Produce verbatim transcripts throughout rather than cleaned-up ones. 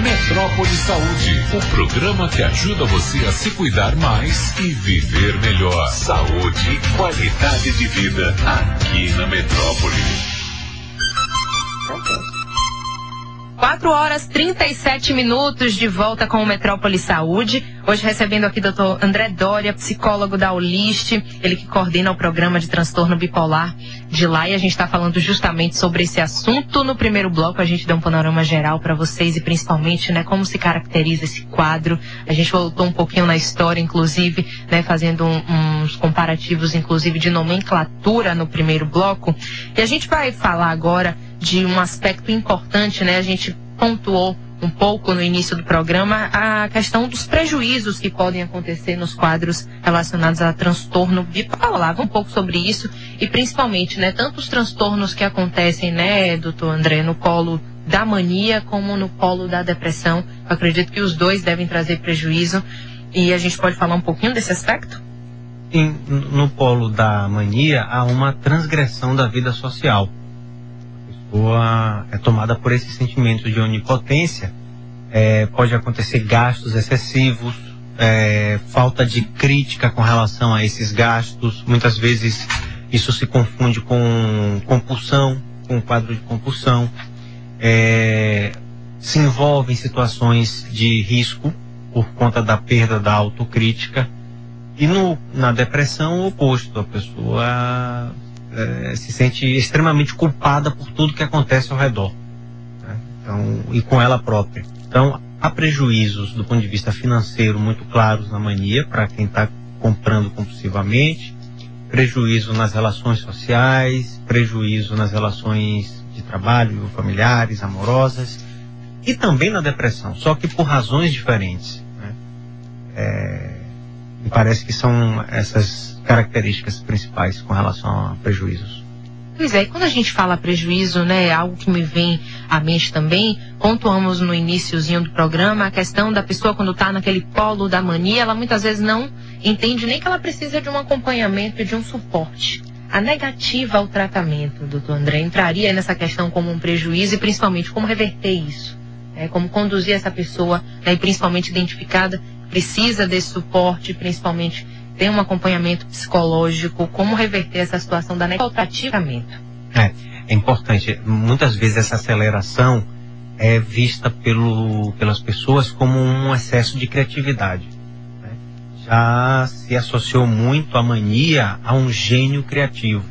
Metrópole Saúde, o programa que ajuda você a se cuidar mais e viver melhor. Saúde e qualidade de vida aqui na Metrópole. quatro horas e trinta e sete minutos de volta com o Metrópole Saúde. Hoje recebendo aqui o doutor André Doria, psicólogo da Olist, ele que coordena o programa de transtorno bipolar de lá, e a gente está falando justamente sobre esse assunto. No primeiro bloco a gente deu um panorama geral para vocês e principalmente, né, como se caracteriza esse quadro. A gente voltou um pouquinho na história, inclusive, né, fazendo um, uns comparativos, inclusive, de nomenclatura no primeiro bloco. E a gente vai falar agora de um aspecto importante, né? A gente pontuou um pouco no início do programa a questão dos prejuízos que podem acontecer nos quadros relacionados a transtorno bipolar. Um pouco sobre isso e principalmente, né, tanto os transtornos que acontecem, né, doutor André, no polo da mania como no polo da depressão. Eu acredito que os dois devem trazer prejuízo e a gente pode falar um pouquinho desse aspecto? Sim, no polo da mania há uma transgressão da vida social. É tomada por esse sentimento de onipotência, é, pode acontecer gastos excessivos, é, falta de crítica com relação a esses gastos. Muitas vezes isso se confunde com compulsão, com um quadro de compulsão, é, se envolve em situações de risco por conta da perda da autocrítica. E no, na depressão, o oposto, a pessoa É, se sente extremamente culpada por tudo que acontece ao redor, né? Então, e com ela própria. Então, há prejuízos do ponto de vista financeiro muito claros na mania, para quem está comprando compulsivamente, prejuízo nas relações sociais, prejuízo nas relações de trabalho, familiares, amorosas, e também na depressão, só que por razões diferentes, né? É, me parece que são essas características principais com relação a prejuízos. Pois é, e quando a gente fala prejuízo, né, algo que me vem à mente também, pontuamos no iniciozinho do programa a questão da pessoa quando está naquele polo da mania, ela muitas vezes não entende nem que ela precisa de um acompanhamento e de um suporte. A negativa ao tratamento, doutor André, entraria nessa questão como um prejuízo e principalmente como reverter isso, né, como conduzir essa pessoa, né, e principalmente identificada, precisa desse suporte, principalmente tem um acompanhamento psicológico, como reverter essa situação da negativa ao tratamento. É, é importante. Muitas vezes essa aceleração é vista pelo, pelas pessoas como um excesso de criatividade, né? Já se associou muito a mania a um gênio criativo.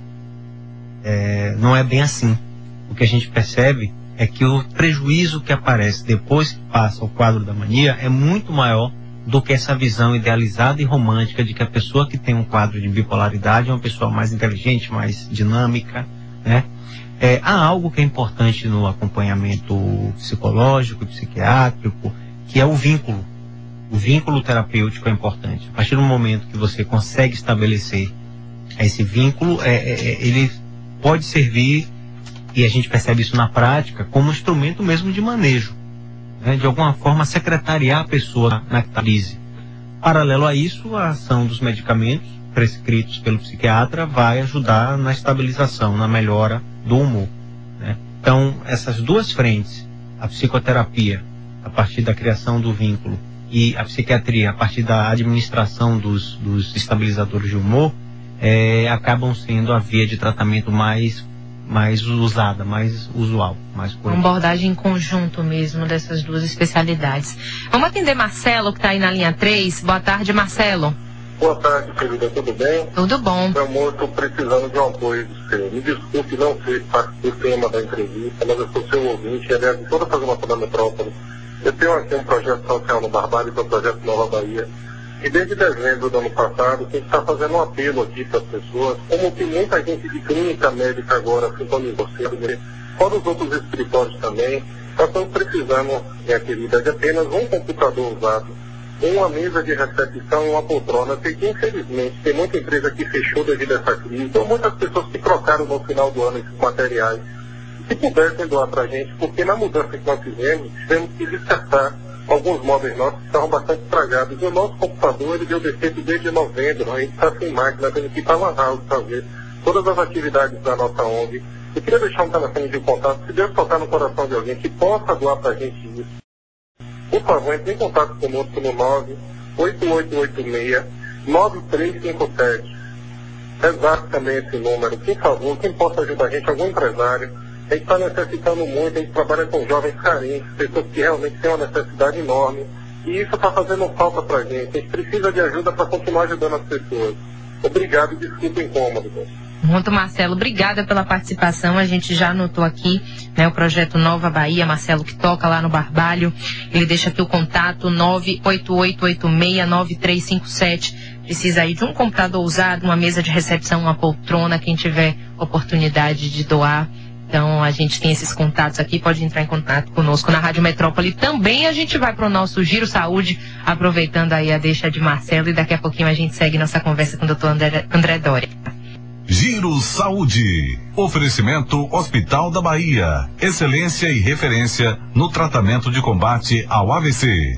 É, não é bem assim. O que a gente percebe é que o prejuízo que aparece depois que passa o quadro da mania é muito maior do que essa visão idealizada e romântica de que a pessoa que tem um quadro de bipolaridade é uma pessoa mais inteligente, mais dinâmica, né? É, há algo que é importante no acompanhamento psicológico e psiquiátrico, que é o vínculo. O vínculo terapêutico é importante. A partir do momento que você consegue estabelecer esse vínculo, é, é, ele pode servir, e a gente percebe isso na prática, como um instrumento mesmo de manejo, né, de alguma forma secretariar a pessoa na crise. Paralelo a isso, a ação dos medicamentos prescritos pelo psiquiatra vai ajudar na estabilização, na melhora do humor, né? Então, essas duas frentes, a psicoterapia a partir da criação do vínculo e a psiquiatria a partir da administração dos, dos estabilizadores de humor, é, acabam sendo a via de tratamento mais mais usada, mais usual, mais correta. Uma abordagem em conjunto mesmo dessas duas especialidades. Vamos atender Marcelo, que está aí na linha três. Boa tarde, Marcelo. Boa tarde, querida, tudo bem? Tudo bom. Meu amor, estou precisando de um apoio do seu. Me desculpe não ser parte do tema da entrevista, mas eu sou seu ouvinte, aliás, de toda a programação da Metrópole. Eu tenho aqui um projeto social no Barbárie, que é o projeto Nova Bahia. E desde dezembro do ano passado, a gente está fazendo um apelo aqui para as pessoas, como tem muita gente de clínica médica agora sintonizou, fora os outros escritórios também, nós estamos precisando, minha querida, de apenas um computador usado, uma mesa de recepção e uma poltrona, porque infelizmente tem muita empresa que fechou devido a essa crise, então muitas pessoas que trocaram no final do ano esses materiais, se pudessem doar para a gente, porque na mudança que nós fizemos, tivemos que descartar alguns móveis nossos que estavam bastante estragados. E o nosso computador, ele deu defeito desde novembro. A gente está sem máquina, tendo que ir para uma house fazer todas as atividades da nossa O N G. Eu queria deixar um telefone de contato, se Deus tocar no coração de alguém que possa doar para a gente isso. por favor, entre em contato conosco no nove oito oito oito seis nove três cinco sete. Exato também esse número. Por favor, quem possa ajudar a gente, algum empresário. A gente está necessitando muito, a gente trabalha com jovens carentes, pessoas que realmente têm uma necessidade enorme. E isso está fazendo falta para a gente. A gente precisa de ajuda para continuar ajudando as pessoas. Obrigado e desculpa o incômodo. Muito, Marcelo, obrigada pela participação. A gente já anotou aqui, né, o projeto Nova Bahia, Marcelo, que toca lá no Barbalho. Ele deixa aqui o contato nove oito oito oito seis nove três cinco sete. Precisa aí de um computador usado, uma mesa de recepção, uma poltrona, quem tiver oportunidade de doar. Então, a gente tem esses contatos aqui, pode entrar em contato conosco na Rádio Metrópole. Também a gente vai para o nosso Giro Saúde, aproveitando aí a deixa de Marcelo, e daqui a pouquinho a gente segue nossa conversa com o doutor André, André Doria. Giro Saúde. Oferecimento Hospital da Bahia. Excelência e referência no tratamento de combate ao A V C.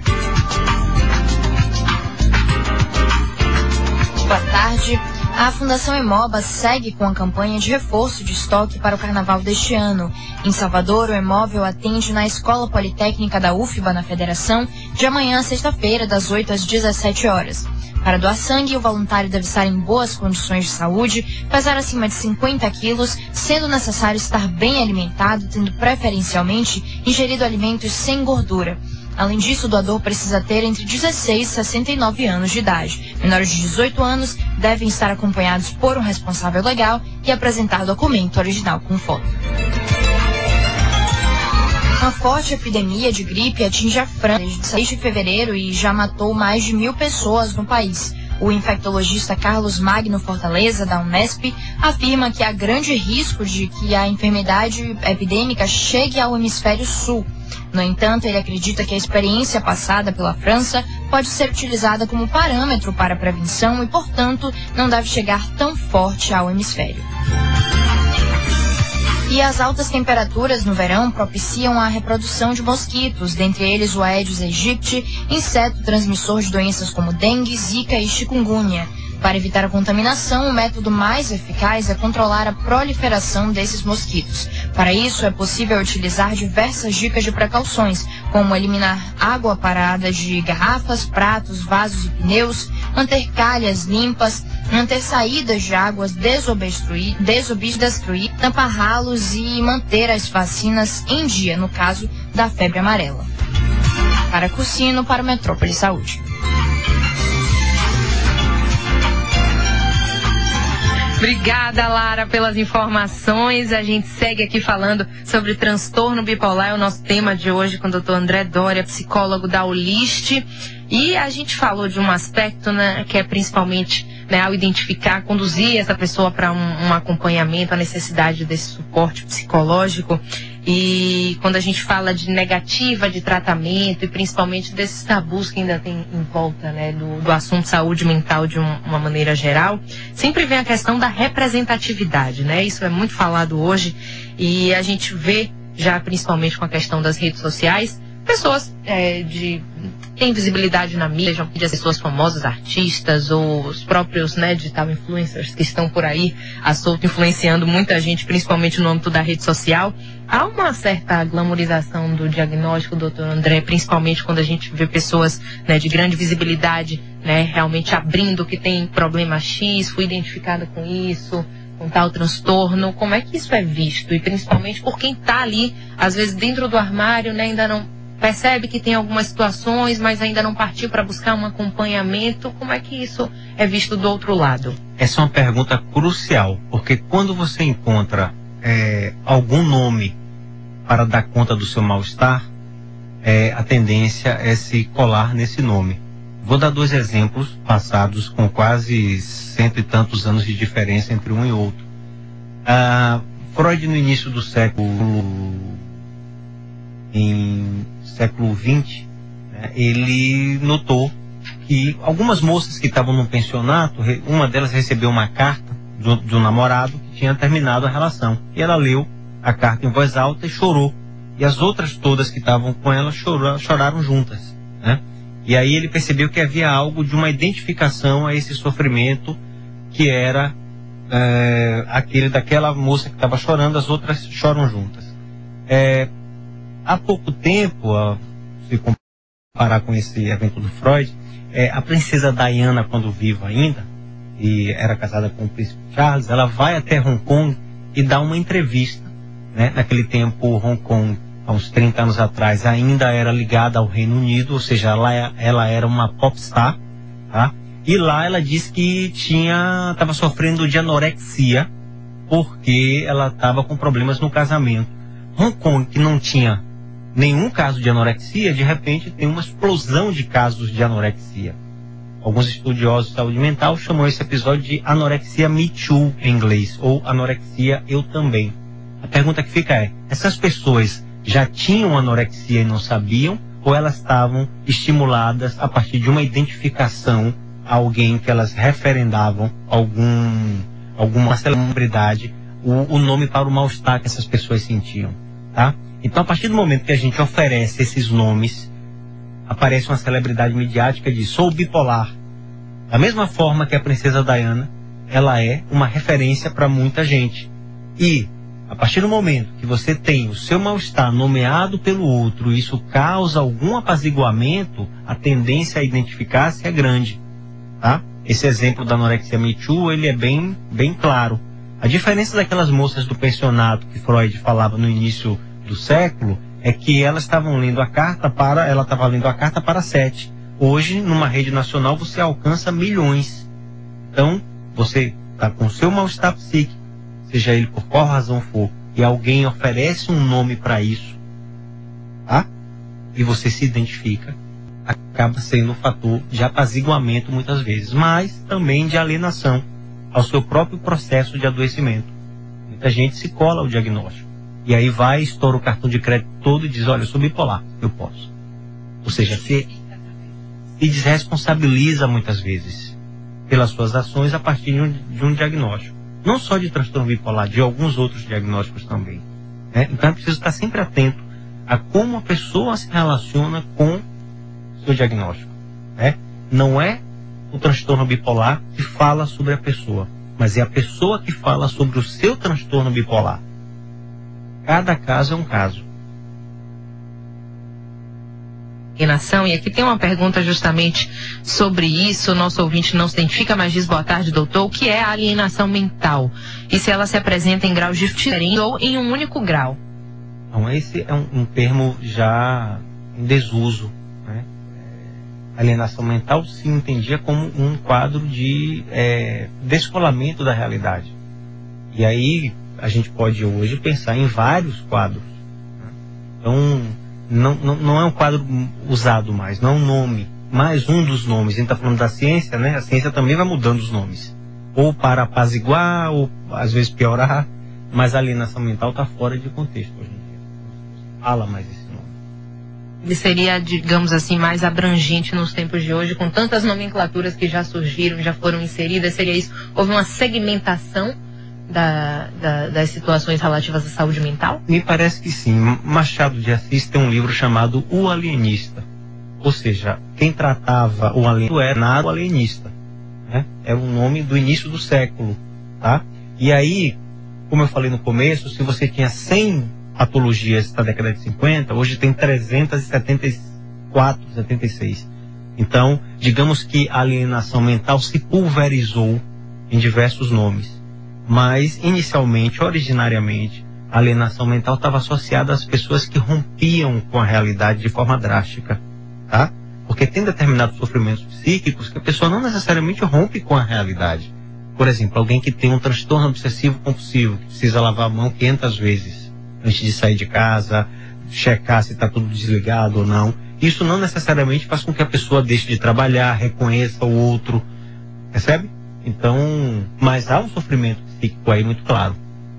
Boa tarde. A Fundação Hemoba segue com a campanha de reforço de estoque para o carnaval deste ano. Em Salvador, o Hemóvel atende na Escola Politécnica da U F B A, na Federação, de amanhã, sexta-feira, das oito às dezessete horas. Para doar sangue, o voluntário deve estar em boas condições de saúde, pesar acima de cinquenta quilos, sendo necessário estar bem alimentado, tendo preferencialmente ingerido alimentos sem gordura. Além disso, o doador precisa ter entre dezesseis e sessenta e nove anos de idade. Menores de dezoito anos devem estar acompanhados por um responsável legal e apresentar documento original com foto. Uma forte epidemia de gripe atinge a França desde seis de fevereiro e já matou mais de mil pessoas no país. O infectologista Carlos Magno Fortaleza, da Unesp, afirma que há grande risco de que a enfermidade epidêmica chegue ao hemisfério sul. No entanto, ele acredita que a experiência passada pela França pode ser utilizada como parâmetro para a prevenção e, portanto, não deve chegar tão forte ao hemisfério. E as altas temperaturas no verão propiciam a reprodução de mosquitos, dentre eles o Aedes aegypti, inseto transmissor de doenças como dengue, zika e chikungunya. Para evitar a contaminação, o método mais eficaz é controlar a proliferação desses mosquitos. Para isso, é possível utilizar diversas dicas de precauções, como eliminar água parada de garrafas, pratos, vasos e pneus, manter calhas limpas, manter saídas de águas desobstruídas, tampar ralos e manter as vacinas em dia, no caso da febre amarela. Para Cursino, para o Metrópole Saúde. Obrigada, Lara, pelas informações. A gente segue aqui falando sobre transtorno bipolar, é o nosso tema de hoje com o doutor André Doria, psicólogo da Ulist. E a gente falou de um aspecto, né, que é principalmente, né, ao identificar, conduzir essa pessoa para um, um acompanhamento, a necessidade desse suporte psicológico. E quando a gente fala de negativa de tratamento e principalmente desses tabus que ainda tem em volta, né, do, do assunto saúde mental de um, uma maneira geral, sempre vem a questão da representatividade, né? Isso é muito falado hoje e a gente vê já principalmente com a questão das redes sociais, pessoas é, de tem visibilidade na mídia, sejam as pessoas famosas, artistas ou os próprios, né, digital influencers que estão por aí a solto influenciando muita gente, principalmente no âmbito da rede social. Há uma certa glamorização do diagnóstico, doutor André, principalmente quando a gente vê pessoas, né, de grande visibilidade, né, realmente abrindo que tem problema X, fui identificada com isso, com tal transtorno. Como é que isso é visto? E principalmente por quem está ali, às vezes dentro do armário, né, ainda não percebe que tem algumas situações, mas ainda não partiu para buscar um acompanhamento. Como é que isso é visto do outro lado? Essa é uma pergunta crucial, porque quando você encontra é, algum nome para dar conta do seu mal-estar, é, a tendência é se colar nesse nome. Vou dar dois exemplos passados com quase cento e tantos anos de diferença entre um e outro. Ah, Freud, no início do século, em século vinte, né, ele notou que algumas moças que estavam num pensionato, uma delas recebeu uma carta de um, de um namorado que tinha terminado a relação. E ela leu a carta em voz alta e chorou. E as outras todas que estavam com ela choraram, choraram juntas, né? E aí ele percebeu que havia algo de uma identificação a esse sofrimento, que era é, aquele daquela moça que estava chorando, as outras choram juntas. É, há pouco tempo, se parar com esse evento do Freud, é, a princesa Diana, quando viva ainda, e era casada com o príncipe Charles, ela vai até Hong Kong e dá uma entrevista, né? Naquele tempo, Hong Kong, há uns trinta anos atrás, ainda era ligada ao Reino Unido, ou seja, ela, ela era uma popstar, tá? E lá ela disse que tinha, estava sofrendo de anorexia, porque ela estava com problemas no casamento. Hong Kong, que não tinha nenhum caso de anorexia, de repente tem uma explosão de casos de anorexia. Alguns estudiosos de saúde mental chamam esse episódio de anorexia Me Too em inglês, ou anorexia Eu Também. A pergunta que fica é, essas pessoas já tinham anorexia e não sabiam, ou elas estavam estimuladas a partir de uma identificação a alguém que elas referendavam, algum, alguma celebridade, o, o nome para o mal-estar que essas pessoas sentiam, tá? Então, a partir do momento que a gente oferece esses nomes, aparece uma celebridade midiática e diz, sou bipolar. Da mesma forma que a princesa Diana, ela é uma referência para muita gente. E, a partir do momento que você tem o seu mal-estar nomeado pelo outro, e isso causa algum apaziguamento, a tendência a identificar-se é grande, tá? Esse exemplo da anorexia Me Too, ele é bem, bem claro. A diferença daquelas moças do pensionato que Freud falava no início do século é que elas estavam lendo a carta para, ela estava lendo a carta para sete. Hoje, numa rede nacional, você alcança milhões. Então, você está com o seu mal-estar psíquico, seja ele por qual razão for, e alguém oferece um nome para isso, tá? E você se identifica, acaba sendo um fator de apaziguamento muitas vezes, mas também de alienação ao seu próprio processo de adoecimento. Muita gente se cola ao diagnóstico. E aí vai, estoura o cartão de crédito todo e diz, olha, eu sou bipolar, eu posso. Ou seja, se, se desresponsabiliza muitas vezes pelas suas ações a partir de um, de um diagnóstico. Não só de transtorno bipolar, de alguns outros diagnósticos também, né? Então é preciso estar sempre atento a como a pessoa se relaciona com o seu diagnóstico, né? Não é o transtorno bipolar que fala sobre a pessoa, mas é a pessoa que fala sobre o seu transtorno bipolar. Cada caso é um caso. E aqui tem uma pergunta justamente sobre isso. O nosso ouvinte não se identifica, mas diz boa tarde, doutor. O que é a alienação mental? E se ela se apresenta em graus diferentes ou em um único grau? Então, esse é um, um termo já em desuso, né? Alienação mental se entendia como um quadro de é, descolamento da realidade. E aí a gente pode hoje pensar em vários quadros, né? Então, não, não, não é um quadro usado mais, não é um nome, mais um dos nomes. A gente está falando da ciência, né? A ciência também vai mudando os nomes, ou para apaziguar, ou às vezes piorar, mas a alienação mental está fora de contexto hoje em dia. Não fala mais esse nome. Ele seria, digamos assim, mais abrangente nos tempos de hoje, com tantas nomenclaturas que já surgiram, já foram inseridas, seria isso? Houve uma segmentação Da, da, das situações relativas à saúde mental? Me parece que sim. Machado de Assis tem um livro chamado O Alienista. Ou seja, quem tratava o alienista era o alienista, né? Era um nome do início do século, tá? E aí, como eu falei no começo, se você tinha cem patologias da década de cinquenta, hoje tem trezentos e setenta e quatro, setenta e seis. Então, digamos que a alienação mental se pulverizou em diversos nomes. Mas, inicialmente, originariamente, a alienação mental estava associada às pessoas que rompiam com a realidade de forma drástica, tá? Porque tem determinados sofrimentos psíquicos que a pessoa não necessariamente rompe com a realidade. Por exemplo, alguém que tem um transtorno obsessivo compulsivo, que precisa lavar a mão quinhentas vezes antes de sair de casa, checar se está tudo desligado ou não. Isso não necessariamente faz com que a pessoa deixe de trabalhar, reconheça o outro, percebe? Então, mas há um sofrimento psíquico aí muito claro.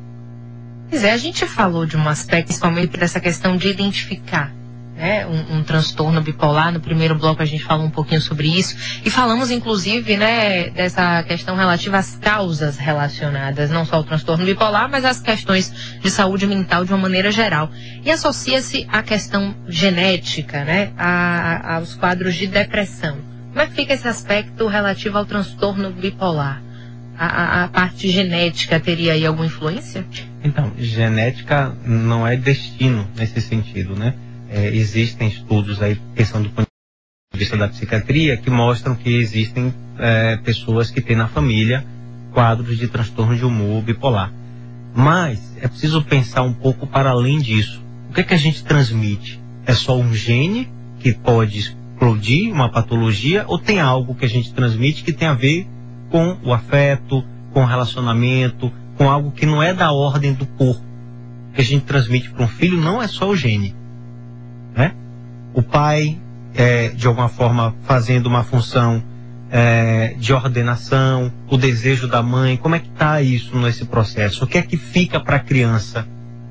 Pois é, a gente falou de um aspecto, principalmente dessa questão de identificar, né, um, um transtorno bipolar. No primeiro bloco a gente falou um pouquinho sobre isso e falamos inclusive, né, dessa questão relativa às causas relacionadas, não só ao transtorno bipolar, mas às questões de saúde mental de uma maneira geral. E associa-se à questão genética, né, a, a, aos quadros de depressão. Como é que fica esse aspecto relativo ao transtorno bipolar? A, a, a parte genética teria aí alguma influência? Então, genética não é destino nesse sentido, né? É, existem estudos aí, questão do vista da psiquiatria, que mostram que existem é, pessoas que têm na família quadros de transtorno de humor bipolar. Mas é preciso pensar um pouco para além disso. O que é que a gente transmite? É só um gene que pode explodir uma patologia, ou tem algo que a gente transmite que tem a ver com o afeto, com o relacionamento, com algo que não é da ordem do corpo? O que a gente transmite para um filho não é só o gene, né? O pai, é, de alguma forma, fazendo uma função é, de ordenação, o desejo da mãe, como é que está isso nesse processo? O que é que fica para a criança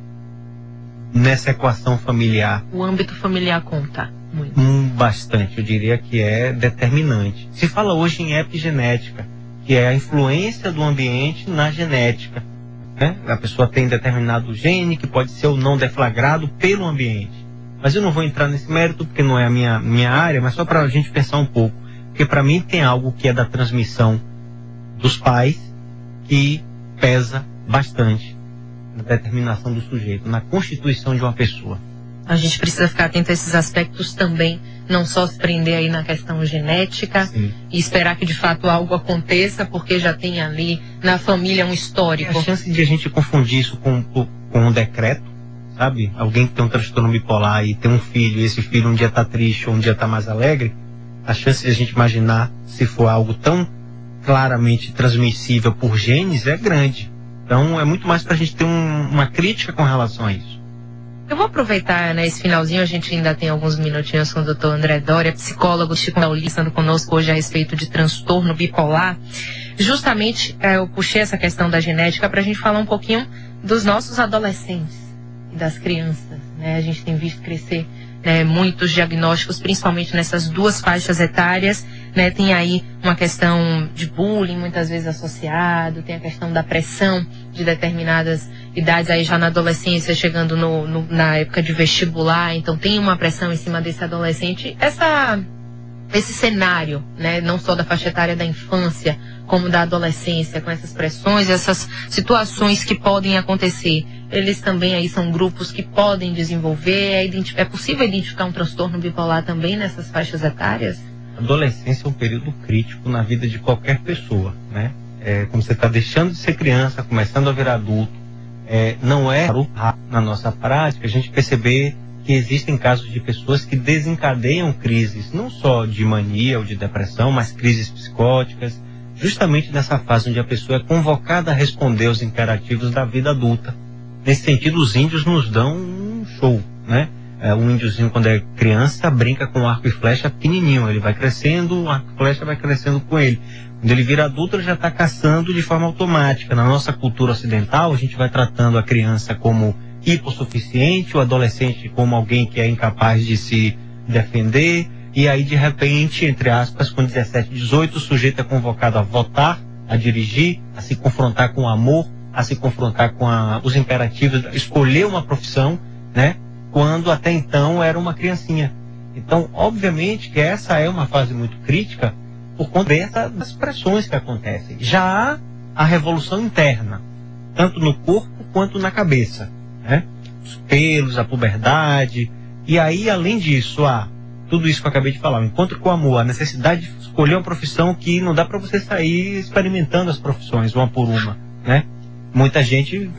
nessa equação familiar? O âmbito familiar conta muito. Hum, bastante, eu diria que é determinante. Se fala hoje em epigenética, que é a influência do ambiente na genética, né? A pessoa tem determinado gene que pode ser ou não deflagrado pelo ambiente. Mas eu não vou entrar nesse mérito porque não é a minha, minha área, mas só para a gente pensar um pouco. Porque para mim tem algo que é da transmissão dos pais que pesa bastante na determinação do sujeito, na constituição de uma pessoa. A gente precisa ficar atento a esses aspectos também, não só se prender aí na questão genética. Sim. E esperar que de fato algo aconteça, porque já tem ali na família um histórico. A chance de a gente confundir isso com, com um decreto, sabe? Alguém que tem um transtorno bipolar e tem um filho, e esse filho um dia está triste ou um dia está mais alegre, a chance de a gente imaginar se for algo tão claramente transmissível por genes é grande. Então é muito mais para a gente ter um, uma crítica com relação a isso. Eu vou aproveitar, né, esse finalzinho, a gente ainda tem alguns minutinhos com o doutor André Doria, psicólogo estando conosco hoje a respeito de transtorno bipolar. Justamente, é, eu puxei essa questão da genética para a gente falar um pouquinho dos nossos adolescentes e das crianças, né? A gente tem visto crescer, né, muitos diagnósticos, principalmente nessas duas faixas etárias, né? Tem aí uma questão de bullying, muitas vezes associado, tem a questão da pressão de determinadas idades aí já na adolescência, chegando no, no, na época de vestibular, então tem uma pressão em cima desse adolescente. Essa, esse cenário, né, não só da faixa etária da infância, como da adolescência, com essas pressões, essas situações que podem acontecer, eles também aí são grupos que podem desenvolver, é, é possível identificar um transtorno bipolar também nessas faixas etárias? A adolescência é um período crítico na vida de qualquer pessoa, né? É, como você está deixando de ser criança, começando a virar adulto, é, não é raro na nossa prática a gente perceber que existem casos de pessoas que desencadeiam crises, não só de mania ou de depressão, mas crises psicóticas, justamente nessa fase onde a pessoa é convocada a responder aos imperativos da vida adulta. Nesse sentido, os índios nos dão um show, né? É, o índiozinho, quando é criança, brinca com arco e flecha pequenininho. Ele vai crescendo, o arco e flecha vai crescendo com ele. Quando ele vira adulto, ele já está caçando de forma automática. Na nossa cultura ocidental, a gente vai tratando a criança como hipossuficiente, o adolescente como alguém que é incapaz de se defender. E aí, de repente, entre aspas, com dezessete, dezoito, o sujeito é convocado a votar, a dirigir, a se confrontar com o amor, a se confrontar com a, os imperativos, escolher uma profissão, né? Quando até então era uma criancinha. Então, obviamente que essa é uma fase muito crítica por conta dessas pressões que acontecem. Já há a revolução interna, tanto no corpo quanto na cabeça, né? Os pelos, a puberdade, e aí, além disso, há tudo isso que eu acabei de falar, o encontro com o amor, a necessidade de escolher uma profissão que não dá para você sair experimentando as profissões, uma por uma, né? Muita gente...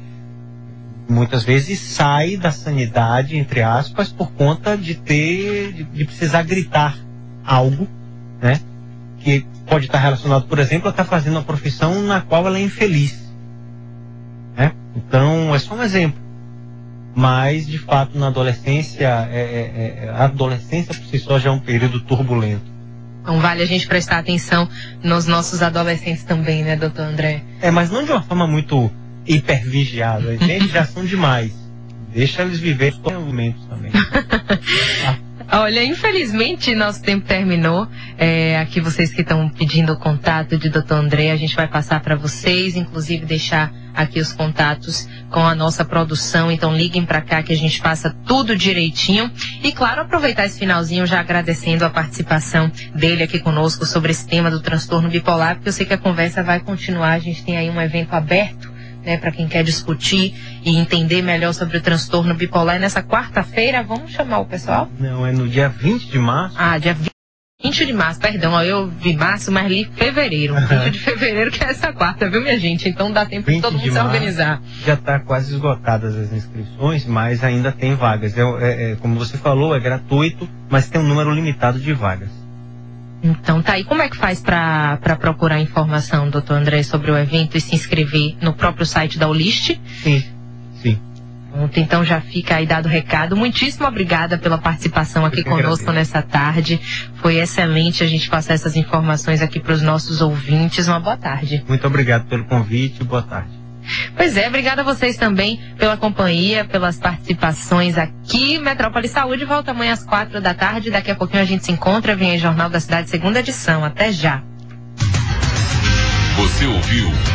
muitas vezes sai da sanidade, entre aspas, por conta de ter, de, de precisar gritar algo, né? Que pode estar relacionado, por exemplo, a estar fazendo uma profissão na qual ela é infeliz, né? Então, é só um exemplo. Mas, de fato, na adolescência, é, é, a adolescência por si só já é um período turbulento. Então vale a gente prestar atenção nos nossos adolescentes também, né, doutor André? É, mas não de uma forma muito hipervigiada. Eles já são demais. Deixa eles viver os momentos também. Ah. Olha, infelizmente nosso tempo terminou. É, aqui vocês que estão pedindo o contato de doutor André, a gente vai passar para vocês, inclusive deixar aqui os contatos com a nossa produção. Então liguem para cá que a gente passa tudo direitinho. E claro, aproveitar esse finalzinho já agradecendo a participação dele aqui conosco sobre esse tema do transtorno bipolar, porque eu sei que a conversa vai continuar. A gente tem aí um evento aberto, né, para quem quer discutir e entender melhor sobre o transtorno bipolar. E nessa quarta-feira, vamos chamar o pessoal? Não, é no dia vinte de março. Ah, dia vinte. vinte de março, perdão, ó, eu vi março, mas li fevereiro. vinte de fevereiro, que é essa quarta, viu, minha gente? Então dá tempo de todo mundo se organizar. Já está quase esgotadas as inscrições, mas ainda tem vagas. É, é, é, como você falou, é gratuito, mas tem um número limitado de vagas. Então tá aí. Como é que faz para procurar informação, doutor André, sobre o evento e se inscrever no próprio site da Olist? Sim, sim. Então já fica aí dado o recado. Muitíssimo obrigada pela participação aqui conosco nessa tarde. Foi excelente a gente passar essas informações aqui para os nossos ouvintes. Uma boa tarde. Muito obrigado pelo convite. Boa tarde. Pois é, obrigada a vocês também pela companhia, pelas participações aqui. Metrópole Saúde volta amanhã às quatro da tarde. Daqui a pouquinho a gente se encontra. Vem aí Jornal da Cidade, segunda edição. Até já. Você ouviu